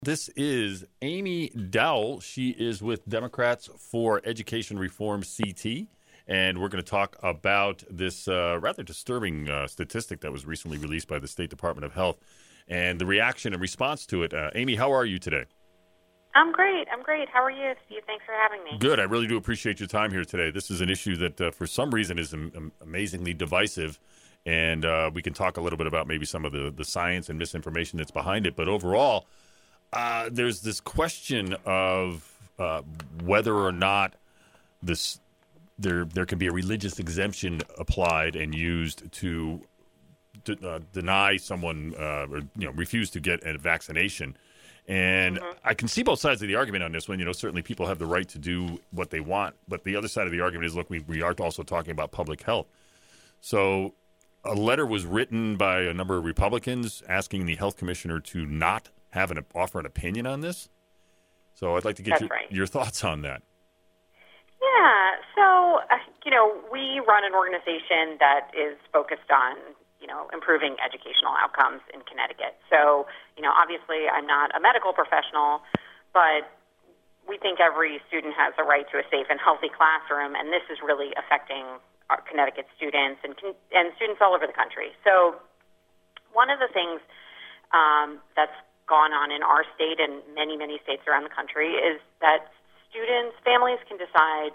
This is Amy Dowell. She is with Democrats for Education Reform CT, and we're going to talk about this rather disturbing statistic that was recently released by the State Department of Health and the reaction and response to it. Amy, how are you today? I'm great. How are you, Steve? Thanks for having me. Good. I really do appreciate your time here today. This is an issue that for some reason is amazingly divisive, and we can talk a little bit about maybe some of the science and misinformation that's behind it. But overall, there's this question of whether or not there can be a religious exemption applied and used to deny someone or refuse to get a vaccination. And I can see both sides of the argument on this one. Certainly people have the right to do what they want, but the other side of the argument is, look, we are also talking about public health. So a letter was written by a number of Republicans asking the health commissioner to not offer an opinion on this. So I'd like to get your thoughts on that. Yeah. So, we run an organization that is focused on, improving educational outcomes in Connecticut. So, obviously I'm not a medical professional, but we think every student has a right to a safe and healthy classroom, and this is really affecting our Connecticut students and students all over the country. So one of the things that's gone on in our state and many, many states around the country is that families can decide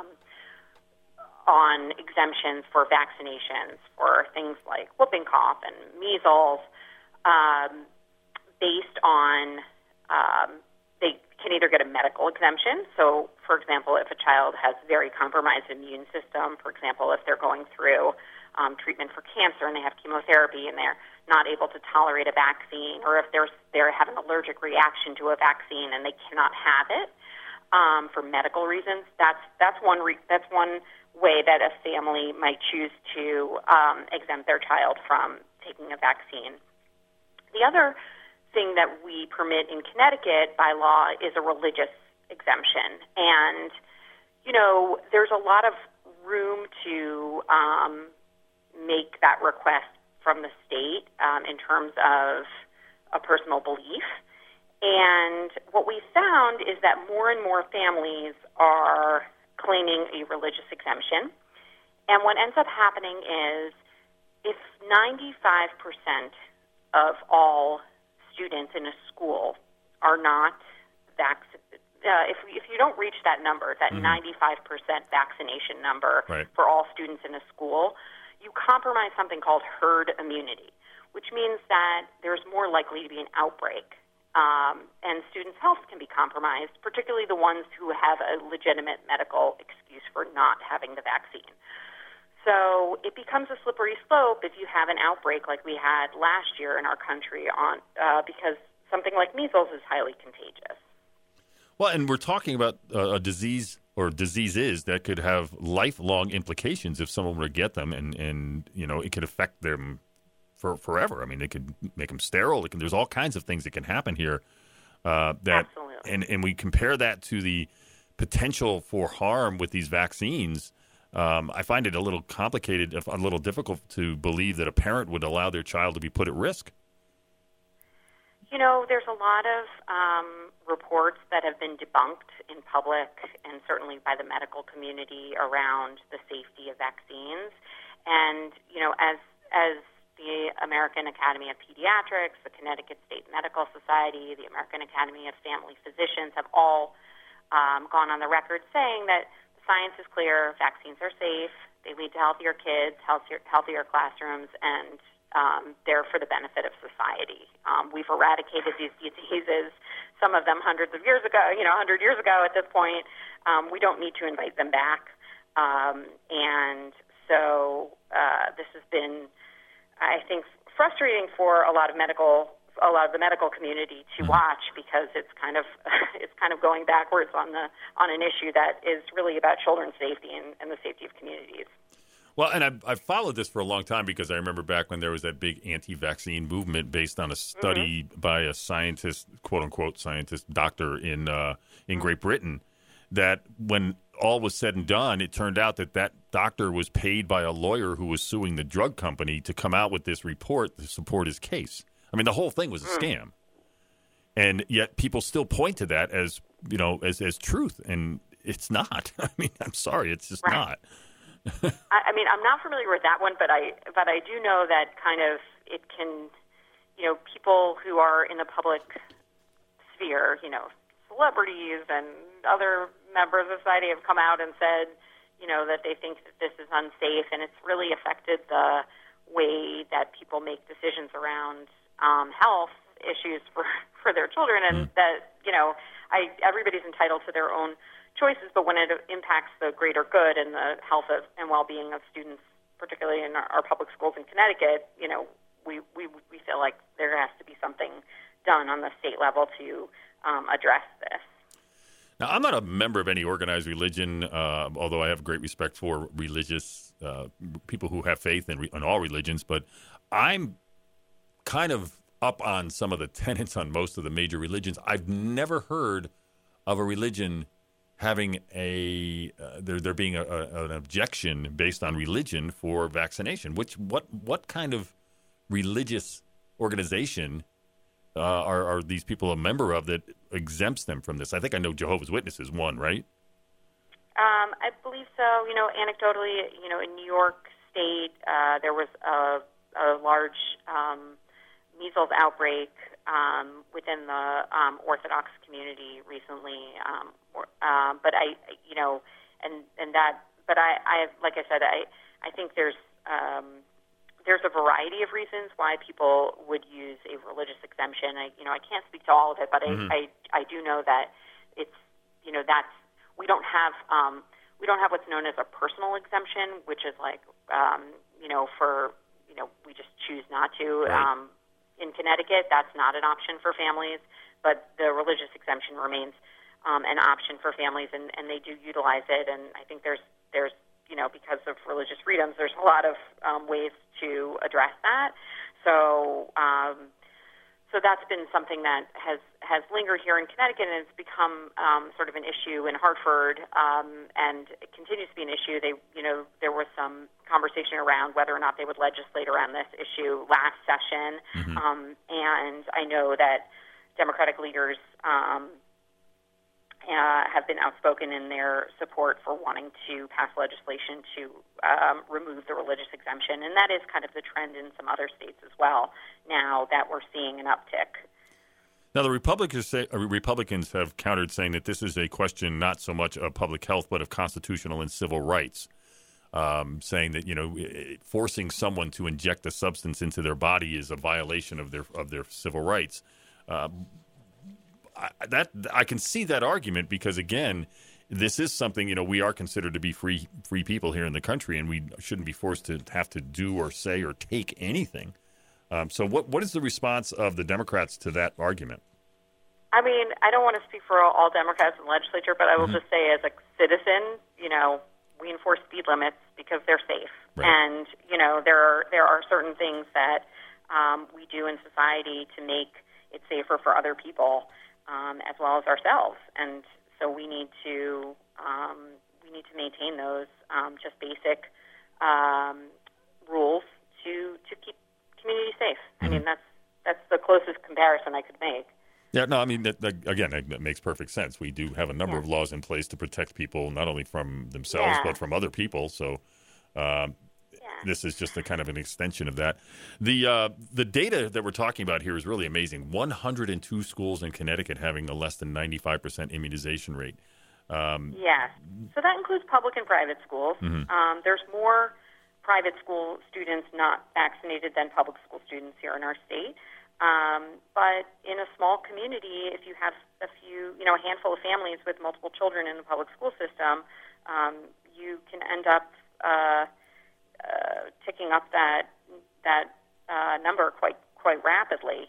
on exemptions for vaccinations for things like whooping cough and measles based on they can either get a medical exemption. So, for example, if a child has very compromised immune system, for example, if they're going through treatment for cancer and they have chemotherapy and they're not able to tolerate a vaccine, or if they have an allergic reaction to a vaccine and they cannot have it for medical reasons, that's one way that a family might choose to exempt their child from taking a vaccine. The other thing that we permit in Connecticut by law is a religious exemption, and there's a lot of room to make that request from the state in terms of a personal belief. And what we found is that more and more families are claiming a religious exemption. And what ends up happening is if 95% of all students in a school are not vaccinated, if you don't reach that number, that 95% vaccination number for all students in a school, you compromise something called herd immunity, which means that there's more likely to be an outbreak. And students' health can be compromised, particularly the ones who have a legitimate medical excuse for not having the vaccine. So it becomes a slippery slope if you have an outbreak like we had last year in our country because something like measles is highly contagious. Well, and we're talking about a disease or diseases that could have lifelong implications if someone were to get them, and it could affect them for forever. I mean, it could make them sterile. There's all kinds of things that can happen here. Absolutely. And we compare that to the potential for harm with these vaccines. I find it a little complicated, a little difficult to believe that a parent would allow their child to be put at risk. There's a lot of reports that have been debunked in public and certainly by the medical community around the safety of vaccines. And, as the American Academy of Pediatrics, the Connecticut State Medical Society, the American Academy of Family Physicians have all gone on the record saying that the science is clear, vaccines are safe, they lead to healthier kids, healthier classrooms, and they're for the benefit of society. We've eradicated these diseases, some of them hundreds of years ago, 100 years ago at this point. We don't need to invite them back. And so this has been, I think, frustrating for a lot of the medical community to watch, because it's kind of going backwards on an issue that is really about children's safety and the safety of communities. Well, and I've followed this for a long time because I remember back when there was that big anti-vaccine movement based on a study by a scientist, quote-unquote scientist, doctor in Great Britain, that when all was said and done, it turned out that doctor was paid by a lawyer who was suing the drug company to come out with this report to support his case. I mean, the whole thing was a scam. And yet people still point to that as, as truth. And it's not. I mean, I'm sorry. It's just not. I mean, I'm not familiar with that one, but I do know that kind of it can, people who are in the public sphere, celebrities and other members of society have come out and said, that they think that this is unsafe, and it's really affected the way that people make decisions around health issues for their children, and that, everybody's entitled to their own choices, but when it impacts the greater good and the health and well-being of students, particularly in our public schools in Connecticut, we feel like there has to be something done on the state level to address this. Now, I'm not a member of any organized religion, although I have great respect for religious people who have faith in all religions, but I'm kind of up on some of the tenets on most of the major religions. I've never heard of a religion having there being an objection based on religion for vaccination. What kind of religious organization are these people a member of that exempts them from this? I think I know Jehovah's Witnesses one, right? I believe so. Anecdotally, in New York State, there was a large measles outbreak within the Orthodox community recently. But I like I said, I think there's a variety of reasons why people would use a religious exemption. I can't speak to all of it, but I do know that it's, we don't have what's known as a personal exemption, which is like, we just choose not to. Right. In Connecticut, that's not an option for families, but the religious exemption remains an option for families, and they do utilize it. And I think there's because of religious freedoms, there's a lot of ways to address that. So that's been something that has lingered here in Connecticut, and it's become sort of an issue in Hartford, and it continues to be an issue. There was some conversation around whether or not they would legislate around this issue last session, and I know that Democratic leaders have been outspoken in their support for wanting to pass legislation to remove the religious exemption. And that is kind of the trend in some other states as well now that we're seeing an uptick. Now, the Republicans have countered, saying that this is a question not so much of public health but of constitutional and civil rights, saying that, forcing someone to inject a substance into their body is a violation of their civil rights. I can see that argument because, again, this is something, we are considered to be free people here in the country, and we shouldn't be forced to have to do or say or take anything. So what is the response of the Democrats to that argument? I mean, I don't want to speak for all Democrats in the legislature, but I will just say as a citizen, we enforce speed limits because they're safe. Right. And, there are certain things that we do in society to make it safer for other people. As well as ourselves, and so we need to maintain those just basic rules to keep community safe. I mean, that's the closest comparison I could make. Yeah, no, I mean, that makes perfect sense. We do have a number of laws in place to protect people not only from themselves but from other people. So. This is just a kind of an extension of that. The data that we're talking about here is really amazing. 102 schools in Connecticut having a less than 95% immunization rate. Yes. So that includes public and private schools. There's more private school students not vaccinated than public school students here in our state. But in a small community, if you have a handful of families with multiple children in the public school system, you can end up ticking up that number quite rapidly.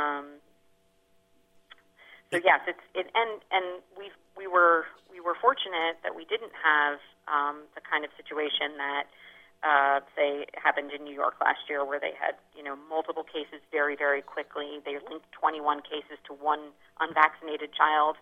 So yes, and we were fortunate that we didn't have the kind of situation that say happened in New York last year, where they had multiple cases very, very quickly. They linked 21 cases to one unvaccinated child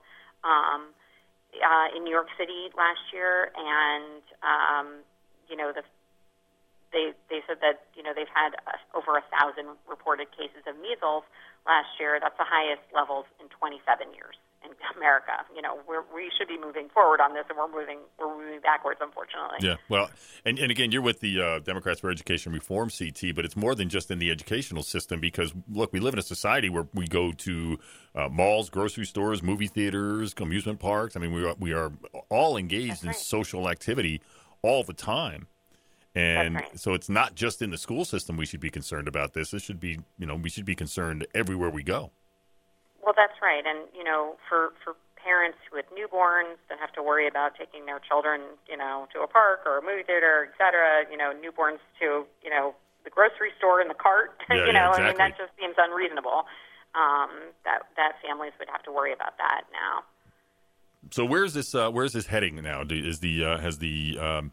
in New York City last year, and they said that, they've had over 1,000 reported cases of measles last year. That's the highest levels in 27 years in America. We should be moving forward on this, and we're moving backwards, unfortunately. Yeah, well, and again, you're with the Democrats for Education Reform, CT, but it's more than just in the educational system because, look, we live in a society where we go to malls, grocery stores, movie theaters, amusement parks. I mean, we are all engaged in social activity all the time. And so it's not just in the school system we should be concerned about this. This should be, we should be concerned everywhere we go. Well, that's right. And, for parents with newborns that have to worry about taking their children, to a park or a movie theater, et cetera, newborns to, the grocery store in the cart, yeah, exactly. I mean, that just seems unreasonable. That families would have to worry about that now. So where's this heading now? Has the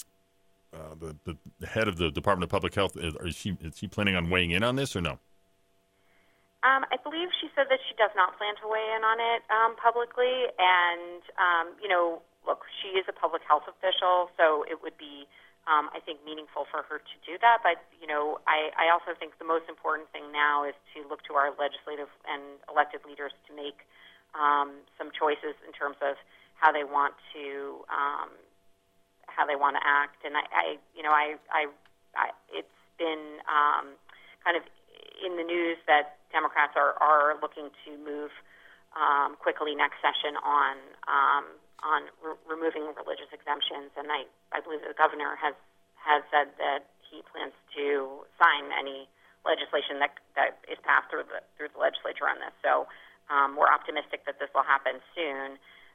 head of the Department of Public Health, is she planning on weighing in on this or no? I believe she said that she does not plan to weigh in on it publicly. And, look, she is a public health official, so it would be, I think, meaningful for her to do that. But, I also think the most important thing now is to look to our legislative and elected leaders to make some choices in terms of how they want to act. And it's been kind of in the news that Democrats are looking to move quickly next session on removing religious exemptions, and I believe the governor has said that he plans to sign any legislation that is passed through the legislature on this. So we're optimistic that this will happen soon.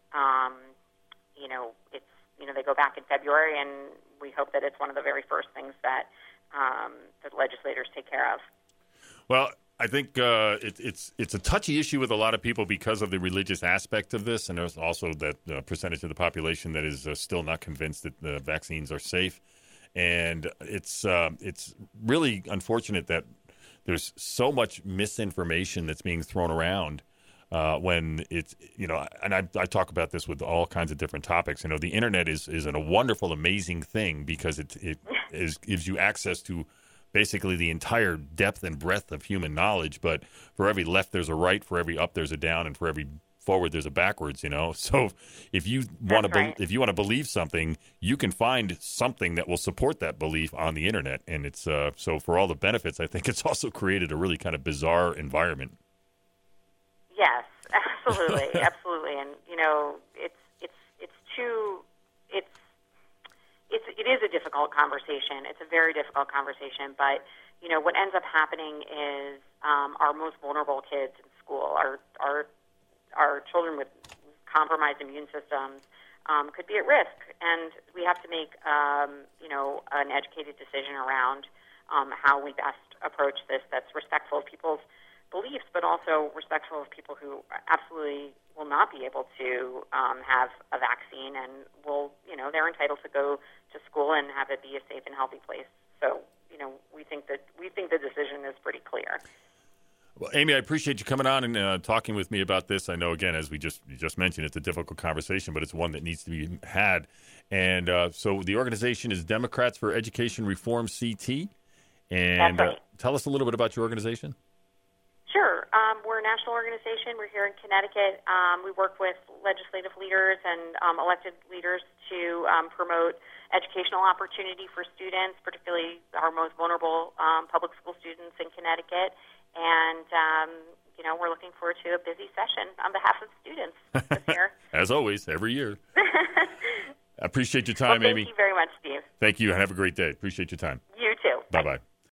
They go back in February, and we hope that it's one of the very first things that the legislators take care of. Well, I think it's a touchy issue with a lot of people because of the religious aspect of this, and there's also that percentage of the population that is still not convinced that the vaccines are safe. And it's really unfortunate that there's so much misinformation that's being thrown around when it's, and I talk about this with all kinds of different topics. The internet is a wonderful, amazing thing because it gives you access to basically the entire depth and breadth of human knowledge, but for every left there's a right, for every up there's a down, and for every forward there's a backwards. So if you want to believe something, you can find something that will support that belief on the internet, and it's so for all the benefits, I think it's also created a really kind of bizarre environment. Yes, absolutely, absolutely, and it is a difficult conversation. It's a very difficult conversation, but what ends up happening is our most vulnerable kids in school, our children with compromised immune systems, could be at risk, and we have to make an educated decision around how we best approach this. That's respectful of people's beliefs, but also respectful of people who absolutely will not be able to have a vaccine and they're entitled to go to school and have it be a safe and healthy place. So, we think the decision is pretty clear. Well, Amy, I appreciate you coming on and talking with me about this. I know, again, as you just mentioned, it's a difficult conversation, but it's one that needs to be had. And so the organization is Democrats for Education Reform, CT. And That's right. Tell us a little bit about your organization. Sure. We're a national organization. We're here in Connecticut. We work with legislative leaders and elected leaders to promote educational opportunity for students, particularly our most vulnerable public school students in Connecticut. And, we're looking forward to a busy session on behalf of students this year. As always, every year. I appreciate your time, Amy. Thank you very much, Steve. Thank you, and have a great day. Appreciate your time. You too. Bye-bye.